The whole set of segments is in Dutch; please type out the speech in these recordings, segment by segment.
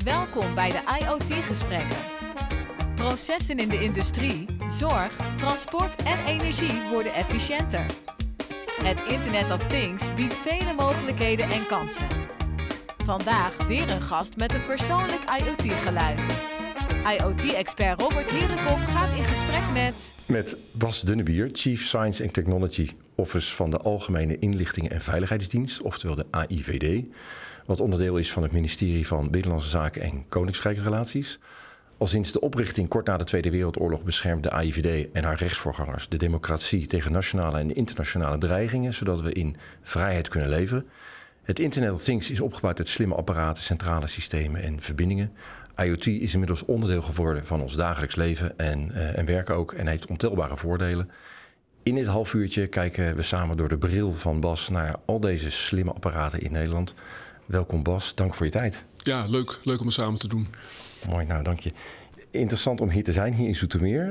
Welkom bij de IoT-gesprekken. Processen in de industrie, zorg, transport en energie worden efficiënter. Het Internet of Things biedt vele mogelijkheden en kansen. Vandaag weer een gast met een persoonlijk IoT-geluid. IoT-expert Robert Herenkop gaat in gesprek met Bas Dunnebier, Chief Science and Technology Office van de Algemene Inlichtingen en Veiligheidsdienst, oftewel de AIVD, wat onderdeel is van het ministerie van Binnenlandse Zaken en Koninkrijksrelaties. Al sinds de oprichting kort na de Tweede Wereldoorlog beschermt de AIVD en haar rechtsvoorgangers de democratie tegen nationale en internationale dreigingen, zodat we in vrijheid kunnen leven. Het Internet of Things is opgebouwd uit slimme apparaten, centrale systemen en verbindingen. IoT is inmiddels onderdeel geworden van ons dagelijks leven en werken ook en heeft ontelbare voordelen. In dit half uurtje kijken we samen door de bril van Bas naar al deze slimme apparaten in Nederland. Welkom Bas, dank voor je tijd. Ja, leuk om het samen te doen. Mooi, nou dank je. Interessant om hier te zijn, hier in Zoetermeer.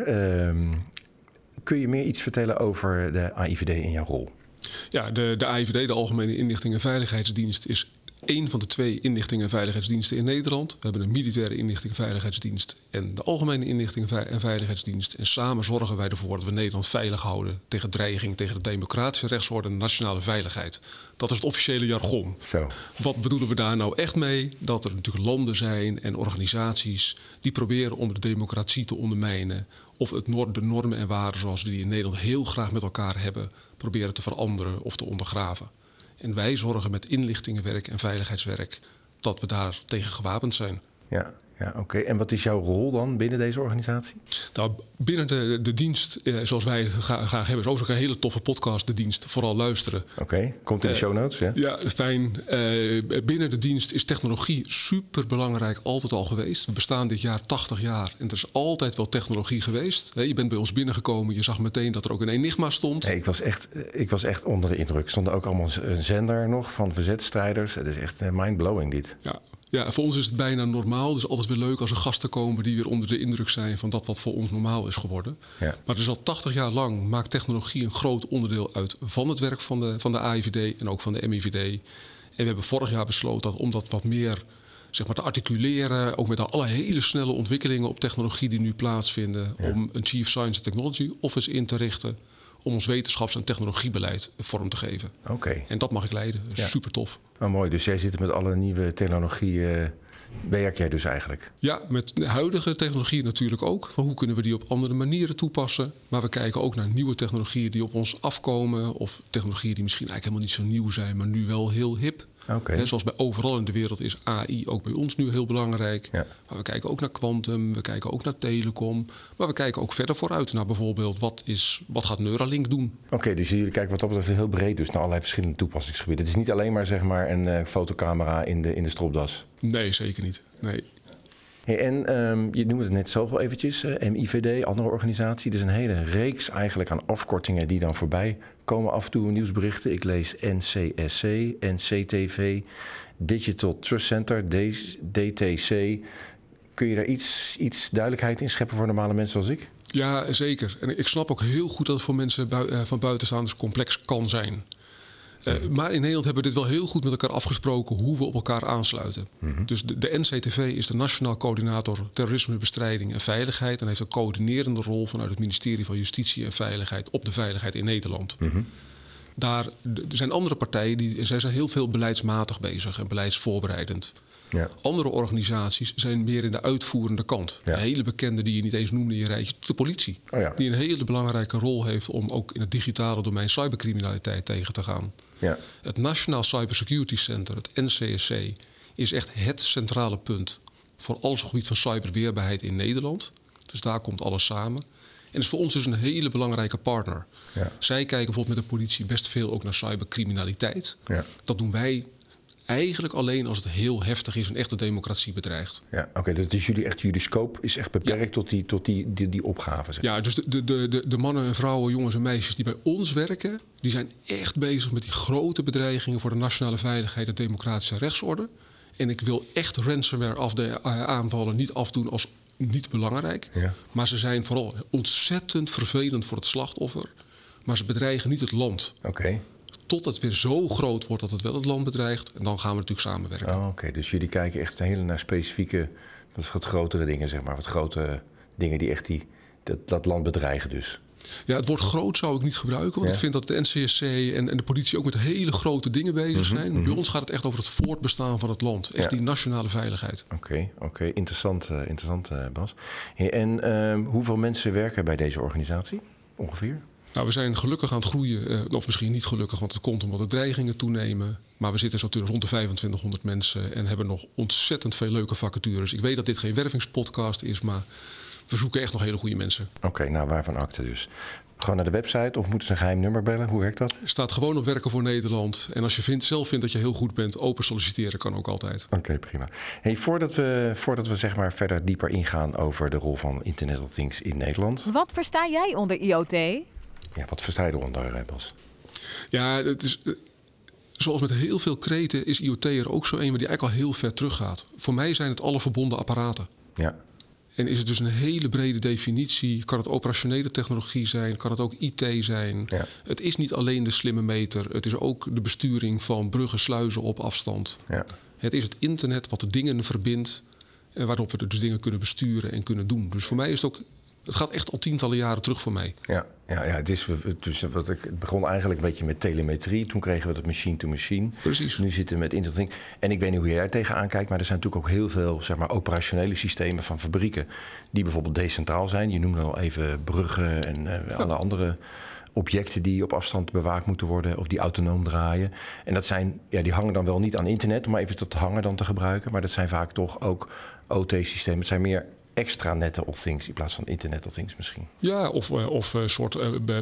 Kun je meer iets vertellen over de AIVD en jouw rol? Ja, de AIVD, de Algemene Inlichtingen en Veiligheidsdienst, is één van de 2 inlichtingen en veiligheidsdiensten in Nederland. We hebben een militaire inlichtingen en veiligheidsdienst en de Algemene Inlichtingen en Veiligheidsdienst. En samen zorgen wij ervoor dat we Nederland veilig houden tegen dreiging, tegen de democratische rechtsorde en nationale veiligheid. Dat is het officiële jargon. Zo. Wat bedoelen we daar nou echt mee? Dat er natuurlijk landen zijn en organisaties die proberen om de democratie te ondermijnen of de normen en waarden zoals we die in Nederland heel graag met elkaar hebben, proberen te veranderen of te ondergraven. En wij zorgen met inlichtingenwerk en veiligheidswerk dat we daar tegen gewapend zijn. Ja, oké. En wat is jouw rol dan binnen deze organisatie? Nou, binnen de dienst, zoals wij het graag hebben, is ook een hele toffe podcast, de dienst. Vooral luisteren. Oké, komt in de show notes, ja? Ja, fijn. Binnen de dienst is technologie super belangrijk, altijd al geweest. We bestaan dit jaar 80 jaar en er is altijd wel technologie geweest. Je bent bij ons binnengekomen, je zag meteen dat er ook een Enigma stond. Nee, ik was echt onder de indruk. Er stond ook allemaal een zender nog van verzetstrijders. Het is echt mindblowing dit. Ja, voor ons is het bijna normaal. Dus altijd weer leuk als er gasten komen die weer onder de indruk zijn van dat wat voor ons normaal is geworden. Ja. Maar dus al 80 jaar lang maakt technologie een groot onderdeel uit van het werk van de AIVD en ook van de MIVD. En we hebben vorig jaar besloten om dat wat meer te articuleren, ook met alle hele snelle ontwikkelingen op technologie die nu plaatsvinden, om een Chief Science and Technology Office in te richten, om ons wetenschaps- en technologiebeleid vorm te geven. Oké. En dat mag ik leiden. Super tof. Oh, mooi. Dus jij zit met alle nieuwe technologie, werk jij dus eigenlijk? Ja, met de huidige technologie natuurlijk ook. Van hoe kunnen we die op andere manieren toepassen? Maar we kijken ook naar nieuwe technologieën die op ons afkomen. Of technologieën die misschien eigenlijk helemaal niet zo nieuw zijn, maar nu wel heel hip. Okay. Zoals bij overal in de wereld is AI ook bij ons nu heel belangrijk. Ja. Maar we kijken ook naar quantum, we kijken ook naar telecom. Maar we kijken ook verder vooruit naar bijvoorbeeld wat gaat Neuralink doen. Oké, dus jullie kijken wat dat betreft heel breed dus naar allerlei verschillende toepassingsgebieden. Het is niet alleen maar een fotocamera in de stropdas. Nee, zeker niet. Nee. Hey, en je noemde het net zelf al eventjes, MIVD, andere organisatie. Er is een hele reeks eigenlijk aan afkortingen die dan voorbij komen af en toe in nieuwsberichten. Ik lees NCSC, NCTV, Digital Trust Center, DTC. Kun je daar iets duidelijkheid in scheppen voor normale mensen als ik? Ja, zeker. En ik snap ook heel goed dat het voor mensen van buitenstaanders complex kan zijn. Maar in Nederland hebben we dit wel heel goed met elkaar afgesproken hoe we op elkaar aansluiten. Mm-hmm. Dus de NCTV is de Nationaal Coördinator Terrorismebestrijding en Veiligheid en heeft een coördinerende rol vanuit het ministerie van Justitie en Veiligheid op de veiligheid in Nederland. Mm-hmm. Er zijn andere partijen zij zijn heel veel beleidsmatig bezig en beleidsvoorbereidend. Ja. Andere organisaties zijn meer in de uitvoerende kant. Ja. Een hele bekende die je niet eens noemde in je rijtje, de politie. Oh ja. Die een hele belangrijke rol heeft om ook in het digitale domein cybercriminaliteit tegen te gaan. Ja. Het Nationaal Cybersecurity Center, het NCSC, is echt het centrale punt voor alles op het gebied van cyberweerbaarheid in Nederland. Dus daar komt alles samen. En is voor ons dus een hele belangrijke partner. Ja. Zij kijken bijvoorbeeld met de politie best veel ook naar cybercriminaliteit. Ja. Dat doen wij eigenlijk alleen als het heel heftig is en echt de democratie bedreigt. Ja, oké. Dus jullie scope is echt beperkt tot die opgave. Zeg. Ja, dus de mannen en vrouwen, jongens en meisjes die bij ons werken, die zijn echt bezig met die grote bedreigingen voor de nationale veiligheid en democratische rechtsorde. En ik wil echt ransomware aanvallen niet afdoen als niet belangrijk. Ja. Maar ze zijn vooral ontzettend vervelend voor het slachtoffer. Maar ze bedreigen niet het land. Oké. tot het weer zo groot wordt dat het wel het land bedreigt. En dan gaan we natuurlijk samenwerken. Oh, oké. Dus jullie kijken echt naar specifieke, wat grotere dingen, zeg maar. Wat grote dingen die echt dat land bedreigen dus. Ja, het woord groot zou ik niet gebruiken. Want ik vind dat de NCSC en de politie ook met hele grote dingen bezig zijn. Bij ons gaat het echt over het voortbestaan van het land. Echt die nationale veiligheid. Oké. Interessant, Bas. En hoeveel mensen werken bij deze organisatie ongeveer? Nou, we zijn gelukkig aan het groeien. Of misschien niet gelukkig, want het komt omdat de dreigingen toenemen. Maar we zitten zo rond de 2500 mensen en hebben nog ontzettend veel leuke vacatures. Ik weet dat dit geen wervingspodcast is, maar we zoeken echt nog hele goede mensen. Oké, nou waarvan akte dus? Gewoon naar de website of moeten ze een geheim nummer bellen? Hoe werkt dat? Staat gewoon op Werken voor Nederland. En als je zelf vindt dat je heel goed bent, open solliciteren kan ook altijd. Oké, prima. Hey, voordat we zeg maar verder dieper ingaan over de rol van Internet of Things in Nederland. Wat versta jij onder IoT? Ja, wat versta je eronder, Bas? Ja, het is, zoals met heel veel kreten is IoT er ook zo een, maar die eigenlijk al heel ver teruggaat. Voor mij zijn het alle verbonden apparaten. Ja. En is het dus een hele brede definitie. Kan het operationele technologie zijn? Kan het ook IT zijn? Ja. Het is niet alleen de slimme meter. Het is ook de besturing van bruggen, sluizen op afstand. Ja. Het is het internet wat de dingen verbindt. En waarop we dus dingen kunnen besturen en kunnen doen. Dus voor mij is het ook... Het gaat echt al tientallen jaren terug voor mij. Ja, het begon eigenlijk een beetje met telemetrie. Toen kregen we dat machine-to-machine. Precies. Nu zitten we met Internet of Things. En ik weet niet hoe jij daar tegenaan kijkt, maar er zijn natuurlijk ook heel veel zeg maar, operationele systemen van fabrieken die bijvoorbeeld decentraal zijn. Je noemde al even bruggen en alle andere objecten die op afstand bewaakt moeten worden of die autonoom draaien. En dat zijn, die hangen dan wel niet aan internet, om even tot hangen dan te gebruiken. Maar dat zijn vaak toch ook OT-systemen. Het zijn meer extranet of things in plaats van Internet of Things misschien. Ja, of een soort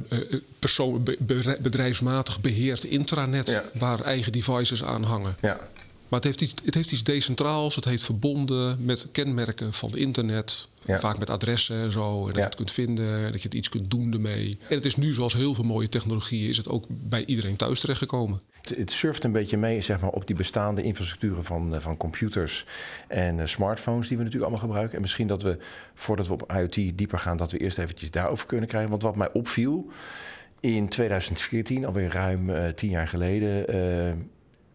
bedrijfsmatig beheerd intranet waar eigen devices aan hangen. Ja. Maar het heeft iets decentraals. Het heeft verbonden met kenmerken van internet. Ja. Vaak met adressen en zo. En dat je het kunt vinden. Dat je het iets kunt doen ermee. En het is nu, zoals heel veel mooie technologieën, is het ook bij iedereen thuis terechtgekomen. Het surft een beetje mee zeg maar, op die bestaande infrastructuren van computers en smartphones die we natuurlijk allemaal gebruiken. En misschien dat we, voordat we op IoT dieper gaan, dat we eerst eventjes daarover kunnen krijgen. Want wat mij opviel, in 2014, alweer ruim 10 jaar geleden,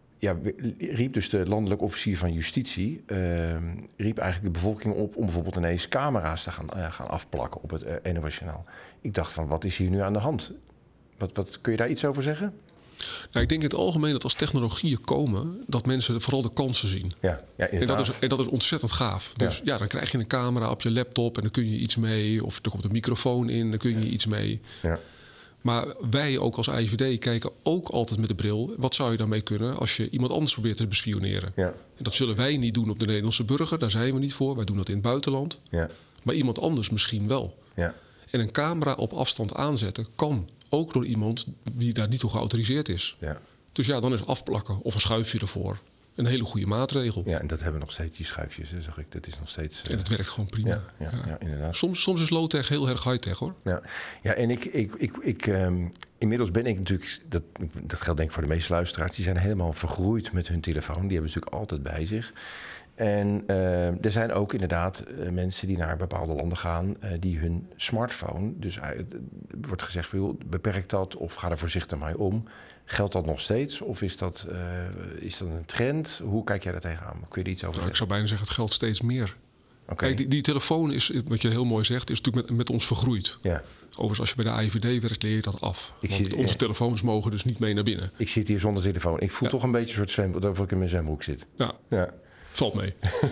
riep dus de landelijk officier van justitie riep eigenlijk de bevolking op om bijvoorbeeld ineens camera's te gaan afplakken op het NOS-journaal. Ik dacht van, wat is hier nu aan de hand? Wat kun je daar iets over zeggen? Nou, ik denk in het algemeen dat als technologieën komen, dat mensen vooral de kansen zien. Ja, en dat is ontzettend gaaf. Dus dan krijg je een camera op je laptop en dan kun je iets mee. Of er komt een microfoon in, dan kun je iets mee. Ja. Maar wij ook als AIVD kijken ook altijd met de bril, wat zou je daarmee kunnen als je iemand anders probeert te bespioneren? Ja. En dat zullen wij niet doen op de Nederlandse burger, daar zijn we niet voor. Wij doen dat in het buitenland. Ja. Maar iemand anders misschien wel. Ja. En een camera op afstand aanzetten kan ook door iemand die daar niet toe geautoriseerd is. Ja. Dus dan is afplakken of een schuifje ervoor een hele goede maatregel. Ja, en dat hebben we nog steeds, die schuifjes, hè, zag ik. Dat is nog steeds... En het werkt gewoon prima. Ja, inderdaad. Soms is low-tech heel erg high-tech, hoor. Ja, en ik inmiddels ben ik natuurlijk... Dat geldt denk ik voor de meeste luisteraars. Die zijn helemaal vergroeid met hun telefoon. Die hebben ze natuurlijk altijd bij zich. En er zijn ook inderdaad mensen die naar bepaalde landen gaan, die hun smartphone, dus wordt gezegd, beperk dat of ga er voorzichtig mee om. Geldt dat nog steeds of is dat een trend? Hoe kijk jij daar tegenaan? Kun je er iets over zeggen? Ik zou bijna zeggen, het geldt steeds meer. Okay. Kijk, die telefoon is, wat je heel mooi zegt, is natuurlijk met ons vergroeid. Ja. Overigens, als je bij de AIVD werkt, leer je dat af. Onze telefoons mogen dus niet mee naar binnen. Ik zit hier zonder telefoon. Ik voel toch een beetje een soort zwembroek, of ik in mijn zwembroek zit. Ja. Valt mee.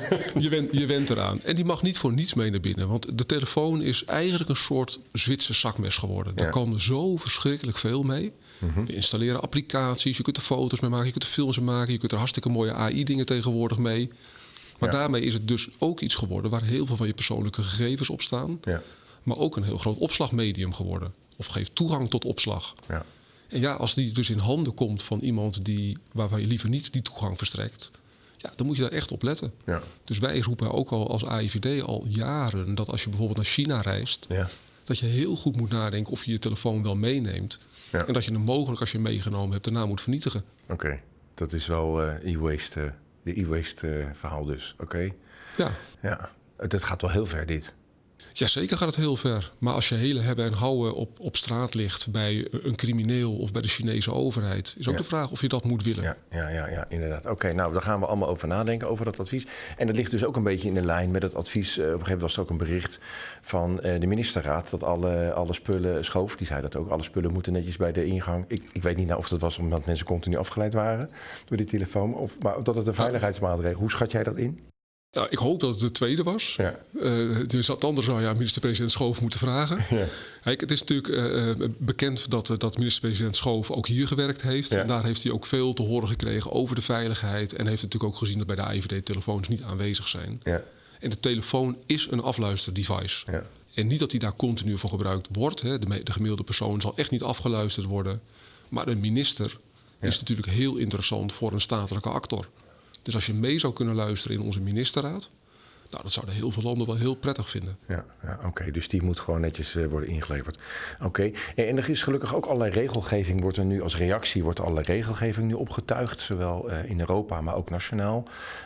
Je went eraan. En die mag niet voor niets mee naar binnen. Want de telefoon is eigenlijk een soort Zwitser zakmes geworden. Daar kan zo verschrikkelijk veel mee. Mm-hmm. Je installeren applicaties, je kunt er foto's mee maken, je kunt er films mee maken, je kunt er hartstikke mooie AI-dingen tegenwoordig mee. Maar daarmee is het dus ook iets geworden waar heel veel van je persoonlijke gegevens op staan. Ja. Maar ook een heel groot opslagmedium geworden. Of geeft toegang tot opslag. Ja. En als die dus in handen komt van iemand waarvan je liever niet die toegang verstrekt, dan moet je daar echt op letten. Ja. Dus wij roepen ook al als AIVD al jaren dat als je bijvoorbeeld naar China reist, dat je heel goed moet nadenken of je je telefoon wel meeneemt. Ja. En dat je hem mogelijk, als je hem meegenomen hebt, daarna moet vernietigen. Oké. Dat is wel e-waste, de e-waste verhaal dus. Oké. Ja. Dat gaat wel heel ver, dit. Jazeker gaat het heel ver. Maar als je hele hebben en houden op straat ligt bij een crimineel of bij de Chinese overheid, is ook de vraag of je dat moet willen. Ja, inderdaad. Oké, nou, daar gaan we allemaal over nadenken, over dat advies. En dat ligt dus ook een beetje in de lijn met het advies. Op een gegeven moment was er ook een bericht van de ministerraad dat alle spullen, Schoof, die zei dat ook, alle spullen moeten netjes bij de ingang. Ik weet niet of dat was omdat mensen continu afgeleid waren door die telefoon, maar dat het een veiligheidsmaatregel. Hoe schat jij dat in? Nou, ik hoop dat het de tweede was. Ja. Dus anders zou minister-president Schoof moeten vragen. Ja. Kijk, het is natuurlijk bekend dat minister-president Schoof ook hier gewerkt heeft. Ja. En daar heeft hij ook veel te horen gekregen over de veiligheid. En heeft natuurlijk ook gezien dat bij de AIVD telefoons niet aanwezig zijn. Ja. En de telefoon is een afluisterdevice. Ja. En niet dat die daar continu voor gebruikt wordt. Hè. De gemiddelde persoon zal echt niet afgeluisterd worden. Maar een minister is natuurlijk heel interessant voor een statelijke actor. Dus als je mee zou kunnen luisteren in onze ministerraad, nou, dat zouden heel veel landen wel heel prettig vinden. Ja, oké. Dus die moet gewoon netjes worden ingeleverd. Oké. En er is gelukkig ook allerlei regelgeving, wordt er nu als reactie allerlei regelgeving nu opgetuigd, zowel in Europa, maar ook nationaal.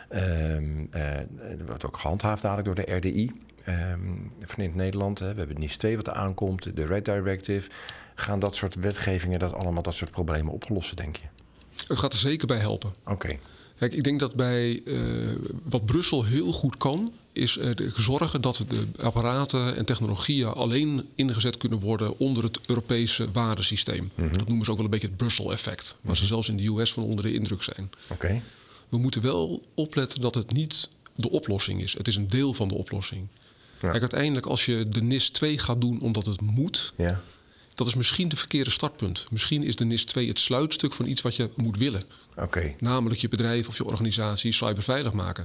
Er wordt ook gehandhaafd dadelijk door de RDI. Vanuit Nederland, we hebben NIS 2 wat er aankomt, de Red Directive. Gaan dat soort wetgevingen dat soort problemen oplossen, denk je? Het gaat er zeker bij helpen. Oké. Kijk, ik denk dat bij wat Brussel heel goed kan, is zorgen dat de apparaten en technologieën alleen ingezet kunnen worden onder het Europese waardesysteem. Mm-hmm. Dat noemen ze ook wel een beetje het Brussel-effect, waar ze zelfs in de US van onder de indruk zijn. Okay. We moeten wel opletten dat het niet de oplossing is. Het is een deel van de oplossing. Ja. Kijk, uiteindelijk als je de NIS 2 gaat doen omdat het moet, dat is misschien de verkeerde startpunt. Misschien is de NIS 2 het sluitstuk van iets wat je moet willen. Okay. Namelijk je bedrijf of je organisatie cyberveilig maken.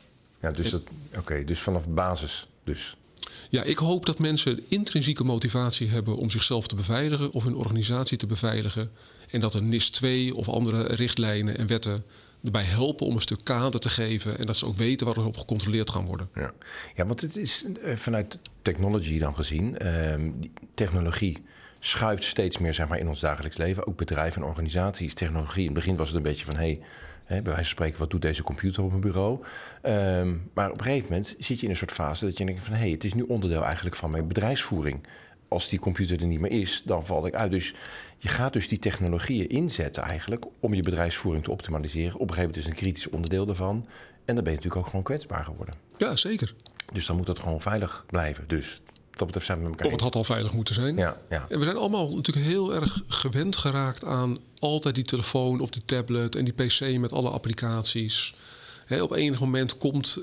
Dus vanaf basis dus. Ja, ik hoop dat mensen intrinsieke motivatie hebben om zichzelf te beveiligen of hun organisatie te beveiligen. En dat de NIS 2 of andere richtlijnen en wetten erbij helpen om een stuk kader te geven. En dat ze ook weten waar er op gecontroleerd gaan worden. Ja, want het is vanuit technology dan gezien. Technologie schuift steeds meer in ons dagelijks leven. Ook bedrijven en organisaties. Technologie, in het begin was het een beetje van bij wijze van spreken, wat doet deze computer op mijn bureau? Maar op een gegeven moment zit je in een soort fase dat je denkt van het is nu onderdeel eigenlijk van mijn bedrijfsvoering. Als die computer er niet meer is, dan val ik uit. Dus je gaat dus die technologieën inzetten eigenlijk om je bedrijfsvoering te optimaliseren. Op een gegeven moment is het een kritisch onderdeel daarvan. En dan ben je natuurlijk ook gewoon kwetsbaar geworden. Ja, zeker. Dus dan moet dat gewoon veilig blijven. Dus dat betreft zijn we met elkaar. Of het had al veilig moeten zijn. Ja. En we zijn allemaal natuurlijk heel erg gewend geraakt aan altijd die telefoon of die tablet en die PC met alle applicaties. Op enig moment komt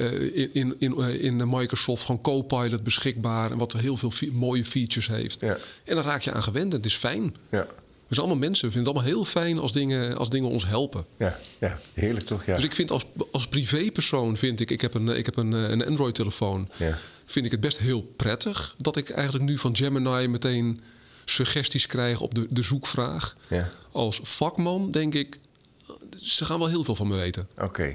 in Microsoft gewoon Copilot beschikbaar en wat heel veel mooie features heeft. Ja. En dan raak je aan gewend. Het is fijn. Ja. We zijn allemaal mensen. We vinden het allemaal heel fijn als dingen ons helpen. Ja, heerlijk toch? Ja. Dus ik vind als privépersoon ik heb een Android-telefoon. Ja. Vind ik het best heel prettig dat ik eigenlijk nu van Gemini meteen suggesties krijg op de zoekvraag. Ja. Als vakman denk ik, ze gaan wel heel veel van me weten. Oké.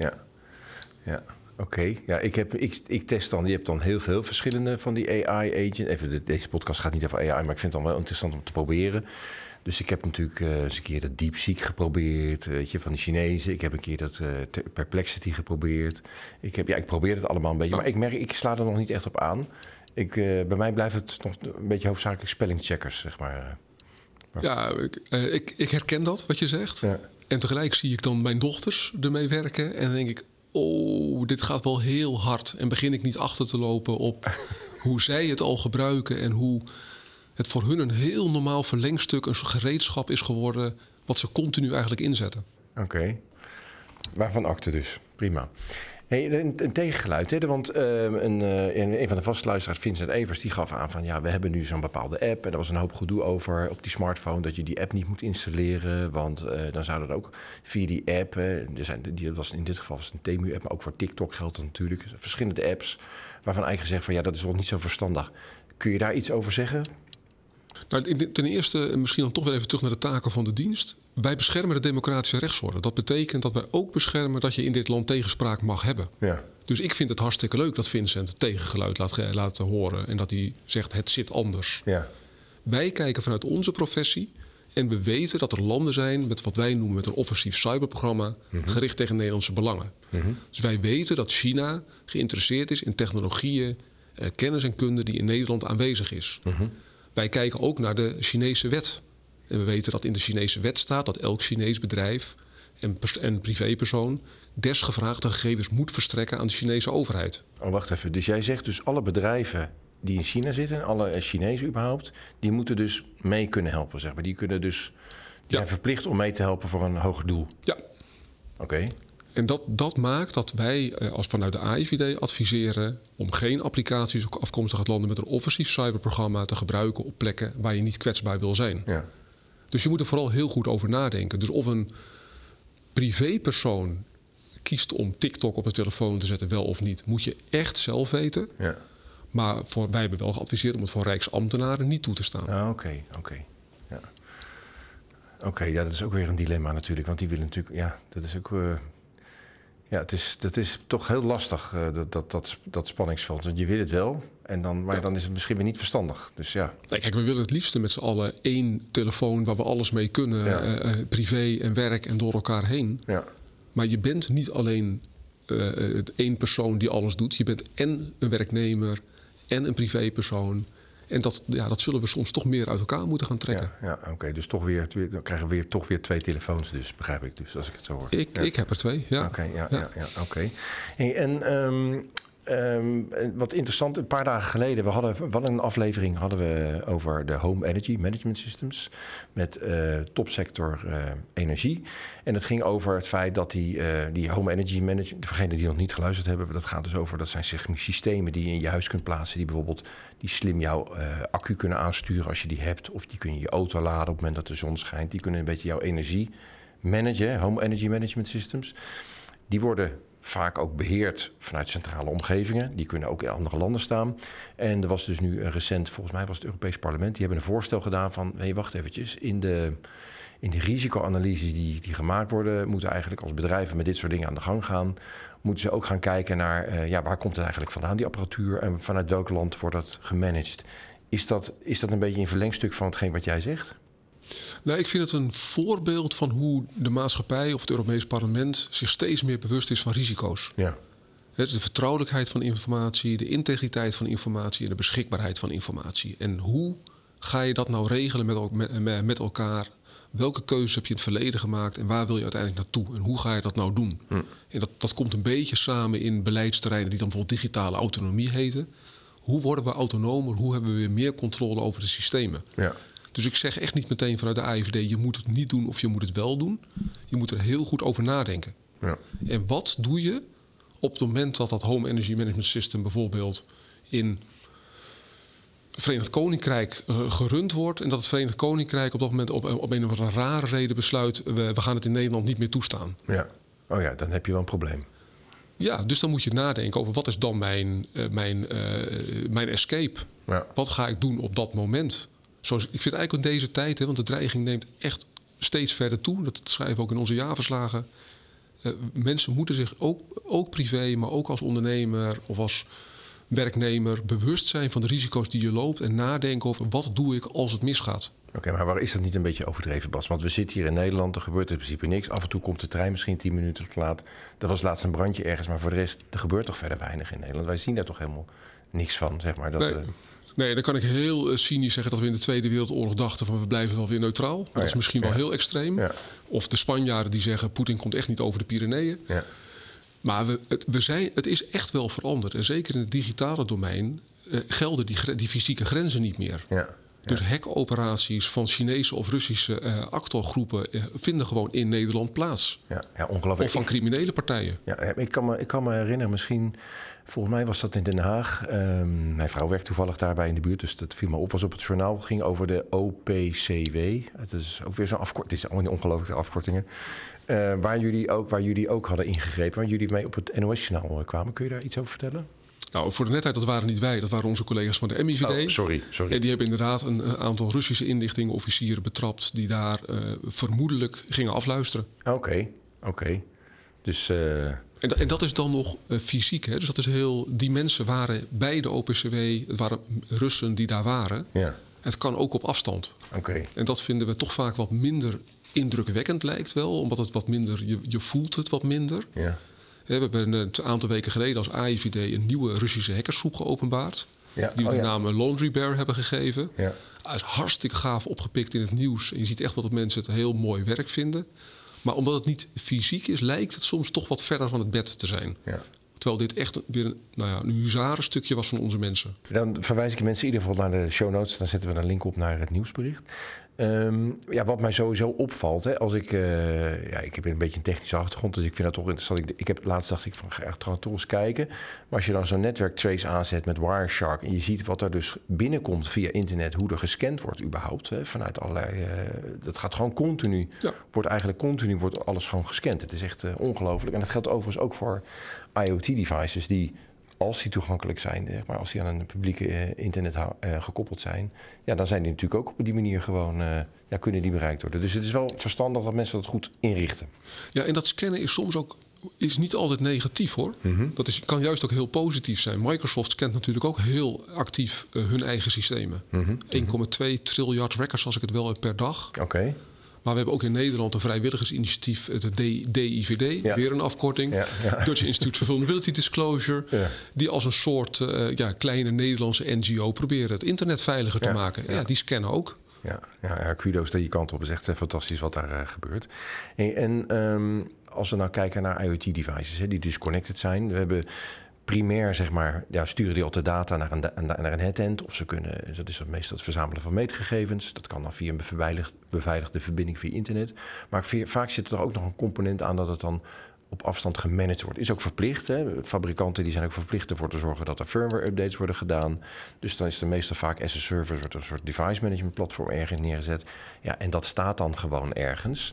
Oké. Ja, ik test dan. Je hebt dan heel veel verschillende van die AI-agents. Deze podcast gaat niet over AI, maar ik vind het dan wel interessant om te proberen. Dus ik heb natuurlijk eens een keer dat DeepSeek geprobeerd, van die Chinezen. Ik heb een keer dat Perplexity geprobeerd. Ik probeer het allemaal een beetje, maar ik merk, ik sla er nog niet echt op aan. Bij mij blijft het nog een beetje hoofdzakelijk spellingcheckers, zeg maar. Ja, ik herken dat, wat je zegt. Ja. En tegelijk zie ik dan mijn dochters ermee werken en dan denk ik, dit gaat wel heel hard. En begin ik niet achter te lopen op hoe zij het al gebruiken en hoe het voor hun een heel normaal verlengstuk, een gereedschap is geworden wat ze continu eigenlijk inzetten. Oké. Waarvan akte dus. Prima. Een tegengeluid, hè? Want een van de vaste luisteraars, Vincent Evers, die gaf aan van we hebben nu zo'n bepaalde app en er was een hoop gedoe over op die smartphone dat je die app niet moet installeren, want dan zou dat ook via die app, in dit geval was het een Temu-app, maar ook voor TikTok geldt dat natuurlijk, verschillende apps waarvan eigenlijk gezegd van dat is wel niet zo verstandig. Kun je daar iets over zeggen? Nou, ten eerste, misschien dan toch weer even terug naar de taken van de dienst. Wij beschermen de democratische rechtsorde. Dat betekent dat wij ook beschermen dat je in dit land tegenspraak mag hebben. Ja. Dus ik vind het hartstikke leuk dat Vincent tegengeluid laat horen en dat hij zegt het zit anders. Ja. Wij kijken vanuit onze professie en we weten dat er landen zijn met wat wij noemen met een offensief cyberprogramma gericht tegen Nederlandse belangen. Mm-hmm. Dus wij weten dat China geïnteresseerd is in technologieën kennis en kunde die in Nederland aanwezig is. Wij kijken ook naar de Chinese wet. En we weten dat in de Chinese wet staat dat elk Chinees bedrijf en privépersoon desgevraagde gegevens moet verstrekken aan de Chinese overheid. Oh, wacht even. Dus jij zegt dus alle bedrijven die in China zitten, alle Chinezen überhaupt, die moeten dus mee kunnen helpen, zeg maar. Die zijn verplicht om mee te helpen voor een hoger doel. Ja. Oké. En dat maakt dat wij als vanuit de AIVD adviseren om geen applicaties afkomstig uit landen met een offensief cyberprogramma te gebruiken op plekken waar je niet kwetsbaar wil zijn. Ja. Dus je moet er vooral heel goed over nadenken. Dus of een privépersoon kiest om TikTok op de telefoon te zetten, wel of niet, moet je echt zelf weten. Ja. Maar wij hebben wel geadviseerd om het voor Rijksambtenaren niet toe te staan. Ah, oké. Ja. Oké, ja, dat is ook weer een dilemma natuurlijk. Want die willen natuurlijk... Ja, dat is ook... dat is toch heel lastig, dat spanningsveld. Want je wil het wel, maar dan is het misschien weer niet verstandig. Dus ja. Nee, kijk, we willen het liefste met z'n allen 1 telefoon waar we alles mee kunnen. Privé en werk en door elkaar heen. Ja. Maar je bent niet alleen 1 persoon die alles doet. Je bent en een werknemer en een privépersoon. En dat zullen we soms toch meer uit elkaar moeten gaan trekken. Ja, oké. Dus dan krijgen we toch weer 2 telefoons dus, begrijp ik dus, als ik het zo hoor. Ik heb er 2, ja. Oké. Hey, en wat interessant, een paar dagen geleden, we hadden een aflevering over de Home Energy Management Systems met topsector energie. En het ging over het feit dat die Home Energy Management, voor degenen die nog niet geluisterd hebben, dat gaat dus over, dat zijn systemen die je in je huis kunt plaatsen, die bijvoorbeeld die slim jouw accu kunnen aansturen als je die hebt, of die kun je je auto laden op het moment dat de zon schijnt. Die kunnen een beetje jouw energie managen, Home Energy Management Systems. Die worden vaak ook beheerd vanuit centrale omgevingen. Die kunnen ook in andere landen staan. En er was dus nu recent, volgens mij was het Europees Parlement, die hebben een voorstel gedaan van, wacht eventjes, in de risicoanalyses die gemaakt worden, moeten eigenlijk als bedrijven met dit soort dingen aan de gang gaan, moeten ze ook gaan kijken naar, waar komt het eigenlijk vandaan, die apparatuur, en vanuit welk land wordt dat gemanaged. Is dat een beetje een verlengstuk van hetgeen wat jij zegt? Nou, ik vind het een voorbeeld van hoe de maatschappij of het Europees Parlement zich steeds meer bewust is van risico's. Ja. De vertrouwelijkheid van informatie, de integriteit van informatie en de beschikbaarheid van informatie. En hoe ga je dat nou regelen met elkaar? Welke keuzes heb je in het verleden gemaakt en waar wil je uiteindelijk naartoe? En hoe ga je dat nou doen? En dat komt een beetje samen in beleidsterreinen die dan bijvoorbeeld digitale autonomie heten. Hoe worden we autonomer? Hoe hebben we weer meer controle over de systemen? Ja. Dus ik zeg echt niet meteen vanuit de AIVD, je moet het niet doen of je moet het wel doen. Je moet er heel goed over nadenken. Ja. En wat doe je op het moment dat Home Energy Management System bijvoorbeeld in het Verenigd Koninkrijk gerund wordt en dat het Verenigd Koninkrijk op dat moment op een of andere rare reden besluit, we gaan het in Nederland niet meer toestaan. Ja. Oh ja, dan heb je wel een probleem. Ja, dus dan moet je nadenken over wat is dan mijn escape? Ja. Wat ga ik doen op dat moment? Ik vind eigenlijk in deze tijd, want de dreiging neemt echt steeds verder toe. Dat schrijven we ook in onze jaarverslagen. Mensen moeten zich ook privé, maar ook als ondernemer of als werknemer bewust zijn van de risico's die je loopt en nadenken over wat doe ik als het misgaat. Oké, maar waar is dat niet een beetje overdreven, Bas? Want we zitten hier in Nederland, er gebeurt in principe niks. Af en toe komt de trein misschien 10 minuten te laat. Er was laatst een brandje ergens, maar voor de rest, er gebeurt toch verder weinig in Nederland. Wij zien daar toch helemaal niks van, zeg maar. Nee, dan kan ik heel cynisch zeggen dat we in de Tweede Wereldoorlog dachten van we blijven wel weer neutraal. Dat is misschien wel heel extreem. Ja. Of de Spanjaarden die zeggen Poetin komt echt niet over de Pyreneeën. Ja. Maar het is echt wel veranderd. En zeker in het digitale domein gelden die fysieke grenzen niet meer. Ja. Dus hackoperaties van Chinese of Russische actorgroepen vinden gewoon in Nederland plaats. Ja, ongelooflijk. Of van criminele partijen. Ja, ik kan me herinneren, misschien, volgens mij was dat in Den Haag. Mijn vrouw werkt toevallig daarbij in de buurt, dus dat viel me op. Was op het journaal, ging over de OPCW. Het is ook weer zo'n afkorting. Het is allemaal ongelooflijke afkortingen. Waar jullie ook hadden ingegrepen, waar jullie mee op het NOS-journaal kwamen. Kun je daar iets over vertellen? Nou, voor de netheid, dat waren niet wij. Dat waren onze collega's van de MIVD. Oh, sorry. En die hebben inderdaad een aantal Russische inlichtingenofficieren betrapt die daar vermoedelijk gingen afluisteren. Oké. Dus, En dat is dan nog fysiek. Hè? Dus dat is die mensen waren bij de OPCW. Het waren Russen die daar waren. Ja. Het kan ook op afstand. Oké. En dat vinden we toch vaak wat minder indrukwekkend, lijkt wel. Omdat het wat minder, je voelt het wat minder. Ja. We hebben een aantal weken geleden als AIVD een nieuwe Russische hackersgroep geopenbaard. Die we de naam Laundry Bear hebben gegeven. Ja. Hij is hartstikke gaaf opgepikt in het nieuws. En je ziet echt dat mensen het heel mooi werk vinden. Maar omdat het niet fysiek is, lijkt het soms toch wat verder van het bed te zijn. Ja. Terwijl dit echt weer een huzarenstukje was van onze mensen. Dan verwijs ik de mensen in ieder geval naar de show notes. Dan zetten we een link op naar het nieuwsbericht. Wat mij sowieso opvalt, hè, als ik heb een beetje een technische achtergrond, dus ik vind dat toch interessant. Ik heb laatst dacht ik van ga echt toch eens kijken. Maar als je dan zo'n netwerktrace aanzet met Wireshark en je ziet wat er dus binnenkomt via internet, hoe er gescand wordt überhaupt, hè, vanuit allerlei, dat gaat gewoon continu, wordt alles gewoon gescand. Het is echt ongelooflijk. En dat geldt overigens ook voor IoT-devices die, als die toegankelijk zijn, maar als die aan een publieke internet gekoppeld zijn, dan zijn die natuurlijk ook op die manier gewoon, kunnen die bereikt worden. Dus het is wel verstandig dat mensen dat goed inrichten. Ja, en dat scannen is soms ook niet altijd negatief, hoor. Mm-hmm. Kan juist ook heel positief zijn. Microsoft scant natuurlijk ook heel actief hun eigen systemen. Mm-hmm. 1,2 triljard records, als ik het wel heb, per dag. Oké. Maar we hebben ook in Nederland een vrijwilligersinitiatief, het DIVD, weer een afkorting. Dutch Institute for Vulnerability Disclosure. Ja. Die als een soort kleine Nederlandse NGO proberen het internet veiliger te maken. Ja, die scannen ook. Ja, kudos dat je kant op. Het is echt fantastisch wat daar gebeurt. Als we nou kijken naar IoT-devices, die dus connected zijn. We hebben primair, zeg maar, sturen die altijd data naar een headend. Of ze kunnen, dat is meestal het verzamelen van meetgegevens. Dat kan dan via een beveiligde verbinding via internet. Maar vaak zit er ook nog een component aan dat het dan op afstand gemanaged wordt. Is ook verplicht. Hè? Fabrikanten die zijn ook verplicht ervoor te zorgen dat er firmware-updates worden gedaan. Dus dan is er meestal vaak as a service, wordt er een soort device management platform ergens neergezet. Ja, en dat staat dan gewoon ergens.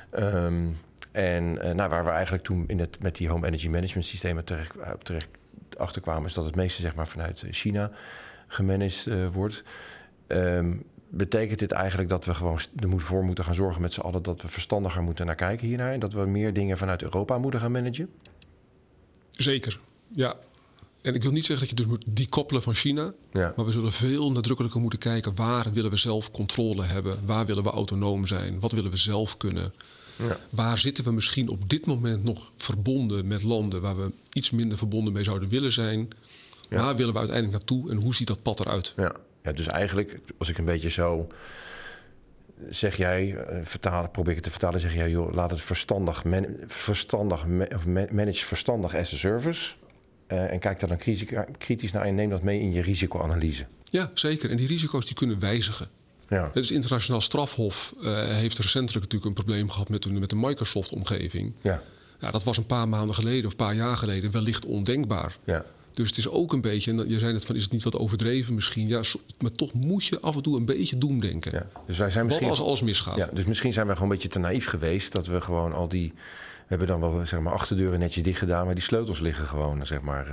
Waar we eigenlijk toen met die home energy management systemen terecht achterkwamen, is dat het meeste, zeg maar, vanuit China gemanaged wordt. Betekent dit eigenlijk dat we gewoon ervoor moeten gaan zorgen met z'n allen dat we verstandiger moeten naar kijken hiernaar en dat we meer dingen vanuit Europa moeten gaan managen? Zeker, ja. En ik wil niet zeggen dat je dus moet dekoppelen van China. Ja. Maar we zullen veel nadrukkelijker moeten kijken, waar willen we zelf controle hebben? Waar willen we autonoom zijn? Wat willen we zelf kunnen? Ja. Waar zitten we misschien op dit moment nog verbonden met landen waar we iets minder verbonden mee zouden willen zijn? Ja. Waar willen we uiteindelijk naartoe en hoe ziet dat pad eruit? Ja, dus eigenlijk, als ik een beetje zo zeg jij, probeer ik het te vertalen, zeg jij, joh, laat het manage verstandig as a service. En kijk daar dan kritisch naar en neem dat mee in je risicoanalyse. Ja, zeker. En die risico's die kunnen wijzigen. Ja. Het internationaal strafhof heeft recentelijk natuurlijk een probleem gehad met de Microsoft-omgeving. Ja. Ja, dat was een paar maanden geleden of een paar jaar geleden wellicht ondenkbaar. Ja. Dus het is ook een beetje, en je zei net van, is het niet wat overdreven misschien? Ja, maar toch moet je af en toe een beetje doemdenken. Ja. Dus wij zijn misschien, wat als alles misgaat? Ja, dus misschien zijn wij gewoon een beetje te naïef geweest dat we gewoon al die, we hebben dan wel, zeg maar, achterdeuren netjes dicht gedaan, maar die sleutels liggen gewoon, zeg maar,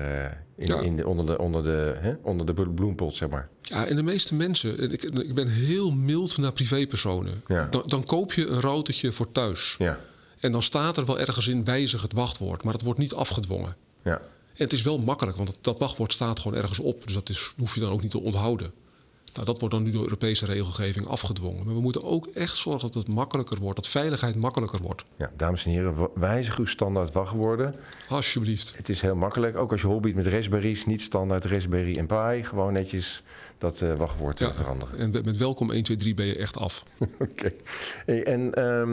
onder de bloempot, zeg maar. Ja, en de meeste mensen, ik ben heel mild naar privépersonen. Ja. Dan koop je een routertje voor thuis. Ja. En dan staat er wel ergens in, wijzig het wachtwoord, maar het wordt niet afgedwongen. Ja. En het is wel makkelijk, want dat wachtwoord staat gewoon ergens op. Dus dat hoef je dan ook niet te onthouden. Nou, dat wordt dan nu door Europese regelgeving afgedwongen. Maar we moeten ook echt zorgen dat het makkelijker wordt. Dat veiligheid makkelijker wordt. Ja, dames en heren, wijzig uw standaard wachtwoorden. Alsjeblieft. Het is heel makkelijk. Ook als je hobbyt met Raspberry's, niet standaard Raspberry en Pi. Gewoon netjes dat wachtwoord veranderen. En met welkom 1, 2, 3 ben je echt af. Oké. Hey, en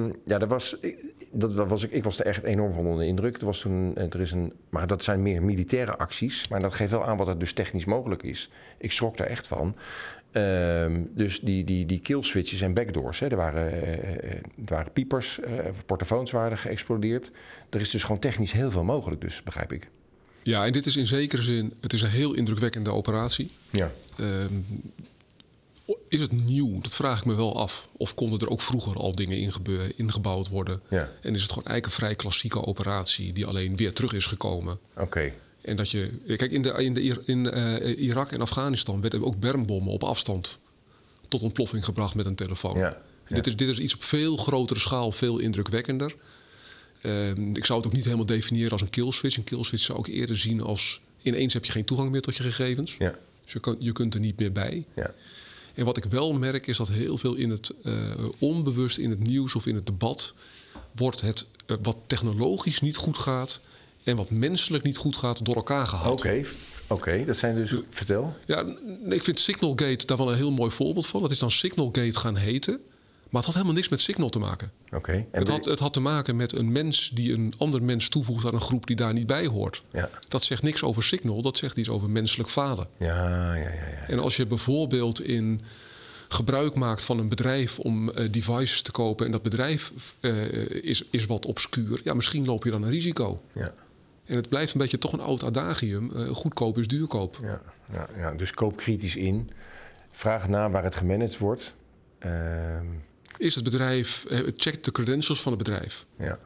ik was er echt enorm van onder de indruk. Er was toen, maar dat zijn meer militaire acties. Maar dat geeft wel aan wat er dus technisch mogelijk is. Ik schrok daar echt van. Dus die kill switches en backdoors. Hè, er waren piepers, portofoons waren geëxplodeerd. Er is dus gewoon technisch heel veel mogelijk, dus begrijp ik. Ja, en dit is in zekere zin, het is een heel indrukwekkende operatie. Ja. Is het nieuw? Dat vraag ik me wel af. Of konden er ook vroeger al dingen ingebouwd worden? Ja. En is het gewoon eigenlijk een vrij klassieke operatie die alleen weer terug is gekomen? Oké. En dat je, kijk, in Irak en Afghanistan werden ook bermbommen op afstand tot ontploffing gebracht met een telefoon. Ja. Ja. Dit is iets op veel grotere schaal, veel indrukwekkender. Ik zou het ook niet helemaal definiëren als een killswitch. Een killswitch zou ik eerder zien als ineens heb je geen toegang meer tot je gegevens. Ja. Dus je kunt er niet meer bij. Ja. En wat ik wel merk is dat heel veel in het onbewust in het nieuws of in het debat wordt het wat technologisch niet goed gaat, en wat menselijk niet goed gaat door elkaar gehaald. Oké, dat zijn dus... Vertel. Ja, ik vind Signalgate daar wel een heel mooi voorbeeld van. Dat is dan Signalgate gaan heten. Maar het had helemaal niks met Signal te maken. Oké. Het had te maken met een mens die een ander mens toevoegt aan een groep die daar niet bij hoort. Ja. Dat zegt niks over Signal, dat zegt iets over menselijk falen. Ja. En als je bijvoorbeeld gebruik maakt van een bedrijf om devices te kopen en dat bedrijf is wat obscuur, ja, misschien loop je dan een risico. Ja. En het blijft een beetje toch een oud adagium. Goedkoop is duurkoop. Ja, dus koop kritisch in. Vraag na waar het gemanaged wordt. Is het bedrijf, check de credentials van het bedrijf. Ja.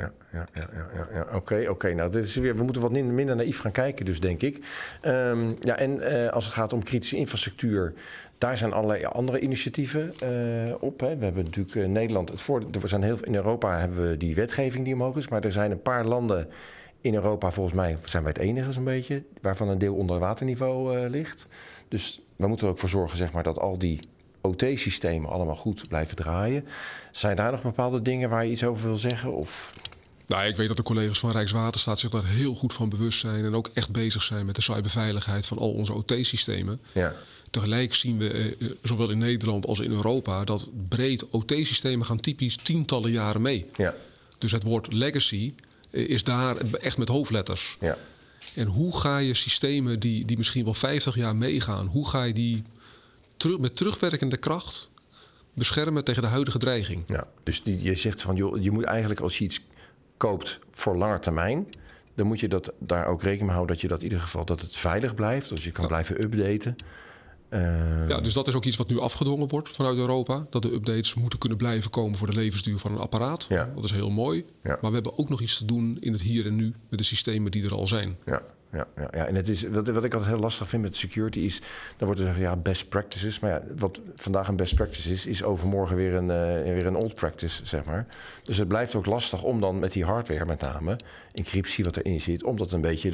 Oké. Nou, dit is weer, we moeten wat minder naïef gaan kijken, dus denk ik. Als het gaat om kritische infrastructuur, daar zijn allerlei andere initiatieven op. Hè. We hebben natuurlijk Nederland. In Europa hebben we die wetgeving die omhoog is, maar er zijn een paar landen in Europa, volgens mij zijn wij het enige zo'n beetje, waarvan een deel onder waterniveau ligt. Dus we moeten er ook voor zorgen, zeg maar, dat al die OT-systemen allemaal goed blijven draaien. Zijn daar nog bepaalde dingen waar je iets over wil zeggen? Of... Nou, ik weet dat de collega's van Rijkswaterstaat zich daar heel goed van bewust zijn en ook echt bezig zijn met de cyberveiligheid van al onze OT-systemen. Ja. Tegelijk zien we, zowel in Nederland als in Europa, dat breed OT-systemen gaan typisch tientallen jaren mee. Ja. Dus het woord legacy is daar echt met hoofdletters. Ja. En hoe ga je systemen die misschien wel 50 jaar meegaan, hoe ga je die met terugwerkende kracht beschermen tegen de huidige dreiging? Ja, dus je zegt van, joh, je moet eigenlijk als je iets koopt voor lange termijn, dan moet je daar ook rekening mee houden dat je dat in ieder geval dat het veilig blijft, dat je kan blijven updaten. Ja, dus dat is ook iets wat nu afgedwongen wordt vanuit Europa. Dat de updates moeten kunnen blijven komen voor de levensduur van een apparaat. Ja. Dat is heel mooi. Ja. Maar we hebben ook nog iets te doen in het hier en nu met de systemen die er al zijn. Ja. En het is, wat ik altijd heel lastig vind met security is, dan wordt er gezegd, ja, best practices. Maar ja, wat vandaag een best practice is overmorgen weer een old practice, zeg maar. Dus het blijft ook lastig om dan met die hardware met name, encryptie wat erin zit, om dat een beetje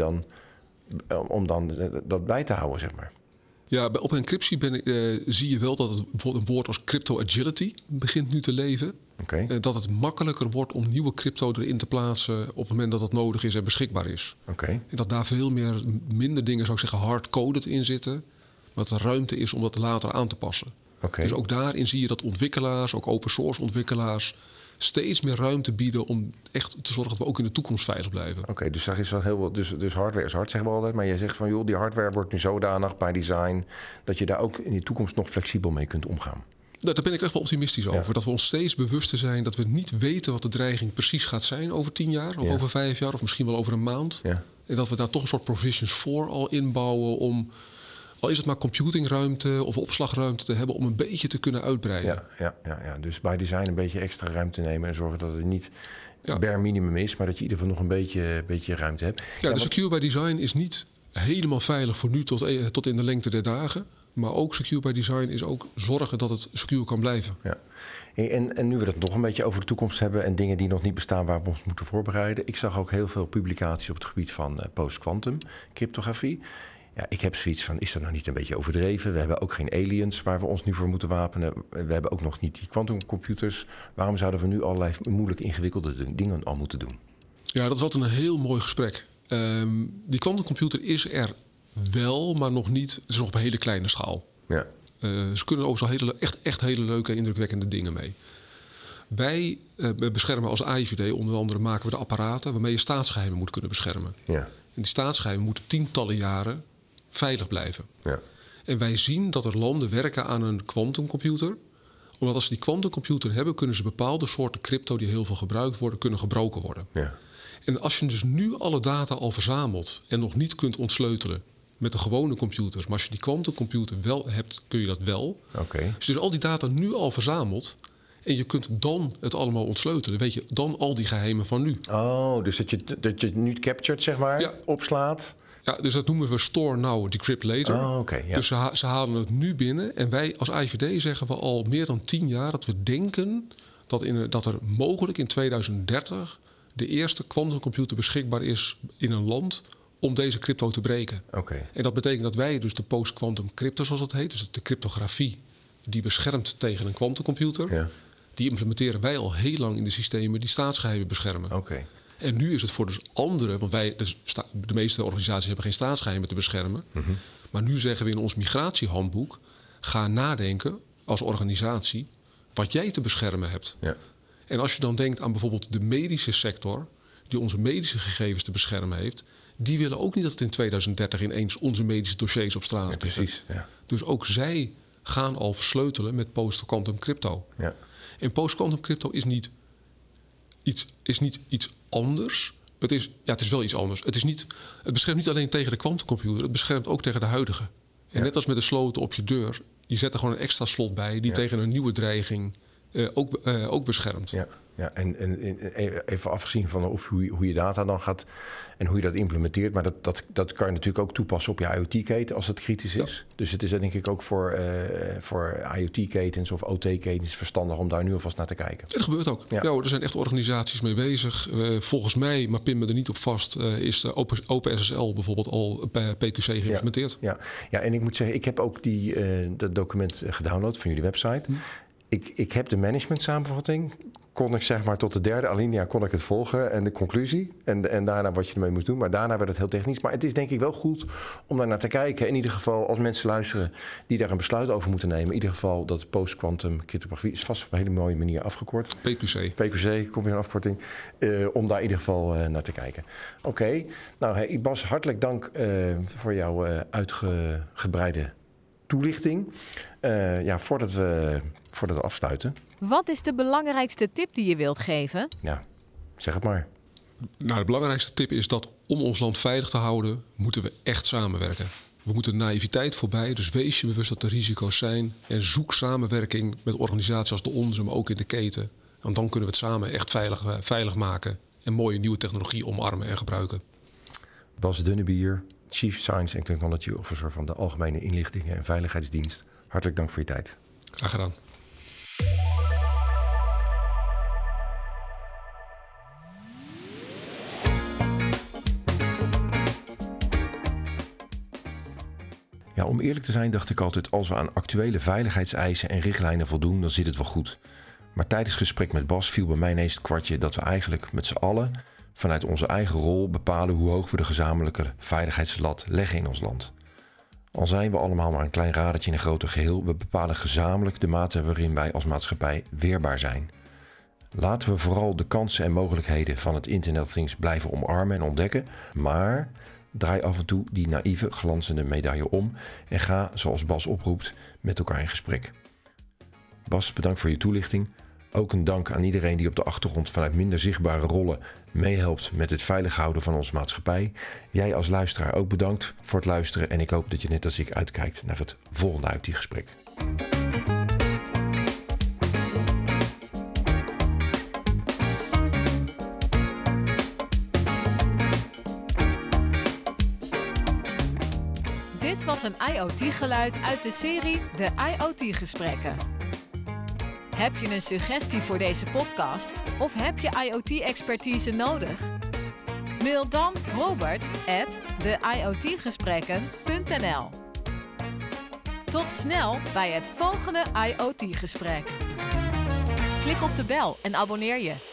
dat bij te houden, zeg maar. Ja, op encryptie zie je wel dat het bijvoorbeeld een woord als crypto agility begint nu te leven. Okay. Dat het makkelijker wordt om nieuwe crypto erin te plaatsen op het moment dat dat nodig is en beschikbaar is. Okay. En dat daar minder dingen, zou ik zeggen, hard-coded in zitten. Maar dat er ruimte is om dat later aan te passen. Okay. Dus ook daarin zie je dat ontwikkelaars, ook open source ontwikkelaars, steeds meer ruimte bieden om echt te zorgen dat we ook in de toekomst veilig blijven. Oké, dus daar is wel heel veel. Dus hardware is hard, zeggen we altijd. Maar jij zegt van, joh, die hardware wordt nu zodanig bij design dat je daar ook in de toekomst nog flexibel mee kunt omgaan. Daar ben ik echt wel optimistisch over. Ja. Dat we ons steeds bewuster zijn dat we niet weten wat de dreiging precies gaat zijn over 10 jaar of over 5 jaar of misschien wel over een maand. Ja. En dat we daar toch een soort provisions voor al inbouwen om, al is het maar computingruimte of opslagruimte te hebben om een beetje te kunnen uitbreiden. Ja. Dus bij design een beetje extra ruimte nemen en zorgen dat het niet bare minimum is, maar dat je in ieder geval nog een beetje ruimte hebt. Ja, de Secure by Design is niet helemaal veilig voor nu tot in de lengte der dagen. Maar ook Secure by Design is ook zorgen dat het secure kan blijven. Ja. En nu we het nog een beetje over de toekomst hebben en dingen die nog niet bestaan waar we ons moeten voorbereiden. Ik zag ook heel veel publicaties op het gebied van post-quantum cryptografie. Ja, ik heb zoiets van, is dat nou niet een beetje overdreven? We hebben ook geen aliens waar we ons nu voor moeten wapenen. We hebben ook nog niet die quantumcomputers. Waarom zouden we nu allerlei moeilijk ingewikkelde dingen al moeten doen? Ja, dat is altijd een heel mooi gesprek. Die quantumcomputer is er wel, maar nog niet. Het is nog op een hele kleine schaal. Ja. Ze kunnen ook zo echt hele leuke en indrukwekkende dingen mee. Wij beschermen als AIVD, onder andere maken we de apparaten waarmee je staatsgeheimen moet kunnen beschermen. Ja. En die staatsgeheimen moeten tientallen jaren veilig blijven. Ja. En wij zien dat er landen werken aan een quantumcomputer. Omdat als ze die quantumcomputer hebben, kunnen ze bepaalde soorten crypto die heel veel gebruikt worden, kunnen gebroken worden. Ja. En als je dus nu alle data al verzamelt en nog niet kunt ontsleutelen met een gewone computer, maar als je die quantumcomputer wel hebt, kun je dat wel. Okay. Dus al die data nu al verzameld en je kunt dan het allemaal ontsleutelen. Weet je dan al die geheimen van nu. Oh, dus dat je het nu captured, zeg maar, opslaat. Ja, dus dat noemen we store now, decrypt later. Oh, okay, ja. Dus ze halen het nu binnen. En wij als IVD zeggen we al meer dan 10 jaar dat we denken dat er mogelijk in 2030 de eerste quantumcomputer beschikbaar is in een land om deze crypto te breken. Okay. En dat betekent dat wij dus de post-quantum crypto, zoals dat heet, dus de cryptografie die beschermt tegen een quantumcomputer, die implementeren wij al heel lang in de systemen die staatsgeheimen beschermen. Okay. En nu is het voor dus anderen, want de meeste organisaties hebben geen staatsgeheimen te beschermen. Mm-hmm. Maar nu zeggen we in ons migratiehandboek, ga nadenken als organisatie wat jij te beschermen hebt. Ja. En als je dan denkt aan bijvoorbeeld de medische sector, die onze medische gegevens te beschermen heeft, die willen ook niet dat het in 2030 ineens onze medische dossiers op straat liggen. Precies. Ja. Dus ook zij gaan al versleutelen met post-quantum crypto. Ja. En post-quantum crypto is niet iets anders. Het is wel iets anders. Het beschermt niet alleen tegen de quantumcomputer, het beschermt ook tegen de huidige. En net als met de sloten op je deur, je zet er gewoon een extra slot bij die tegen een nieuwe dreiging ook beschermt. Ja, en even afgezien van hoe je data dan gaat en hoe je dat implementeert. Maar dat kan je natuurlijk ook toepassen op je IoT-keten als het kritisch is. Ja. Dus het is denk ik ook voor IoT-ketens of OT-ketens verstandig om daar nu alvast naar te kijken. Dat gebeurt ook. Ja. Er zijn echt organisaties mee bezig. Volgens mij, maar pin me er niet op vast, is de OpenSSL bijvoorbeeld al PQC geïmplementeerd. Ja, en ik moet zeggen, ik heb ook dat document gedownload van jullie website. Ik heb de management samenvatting. Kon ik zeg maar tot de derde alinea kon ik het volgen en de conclusie. En daarna wat je ermee moest doen. Maar daarna werd het heel technisch. Maar het is denk ik wel goed om daar naar te kijken. In ieder geval als mensen luisteren die daar een besluit over moeten nemen. In ieder geval dat post-quantum cryptografie is vast op een hele mooie manier afgekort. PQC, komt weer een afkorting. Om daar in ieder geval naar te kijken. Oké. Nou Bas, hartelijk dank voor jouw uitgebreide toelichting. Voordat we afsluiten. Wat is de belangrijkste tip die je wilt geven? Ja, zeg het maar. Nou, de belangrijkste tip is dat om ons land veilig te houden, moeten we echt samenwerken. We moeten naïviteit voorbij, dus wees je bewust dat er risico's zijn. En zoek samenwerking met organisaties als de onze, maar ook in de keten. Want dan kunnen we het samen echt veilig maken en mooie nieuwe technologie omarmen en gebruiken. Bas Dunnebier, Chief Science and Technology Officer van de Algemene Inlichtingen en Veiligheidsdienst. Hartelijk dank voor je tijd. Graag gedaan. Ja, om eerlijk te zijn dacht ik altijd, als we aan actuele veiligheidseisen en richtlijnen voldoen, dan zit het wel goed. Maar tijdens het gesprek met Bas viel bij mij ineens het kwartje dat we eigenlijk met z'n allen vanuit onze eigen rol bepalen hoe hoog we de gezamenlijke veiligheidslat leggen in ons land. Al zijn we allemaal maar een klein radertje in een groter geheel, we bepalen gezamenlijk de mate waarin wij als maatschappij weerbaar zijn. Laten we vooral de kansen en mogelijkheden van het Internet of Things blijven omarmen en ontdekken, maar draai af en toe die naïeve, glanzende medaille om en ga, zoals Bas oproept, met elkaar in gesprek. Bas, bedankt voor je toelichting. Ook een dank aan iedereen die op de achtergrond vanuit minder zichtbare rollen meehelpt met het veilig houden van onze maatschappij. Jij als luisteraar ook bedankt voor het luisteren en ik hoop dat je net als ik uitkijkt naar het volgende IoT-gesprek. Dit was een IoT-geluid uit de serie De IoT-gesprekken. Heb je een suggestie voor deze podcast of heb je IoT-expertise nodig? Mail dan robert@deiotgesprekken.nl. Tot snel bij het volgende IoT-gesprek. Klik op de bel en abonneer je.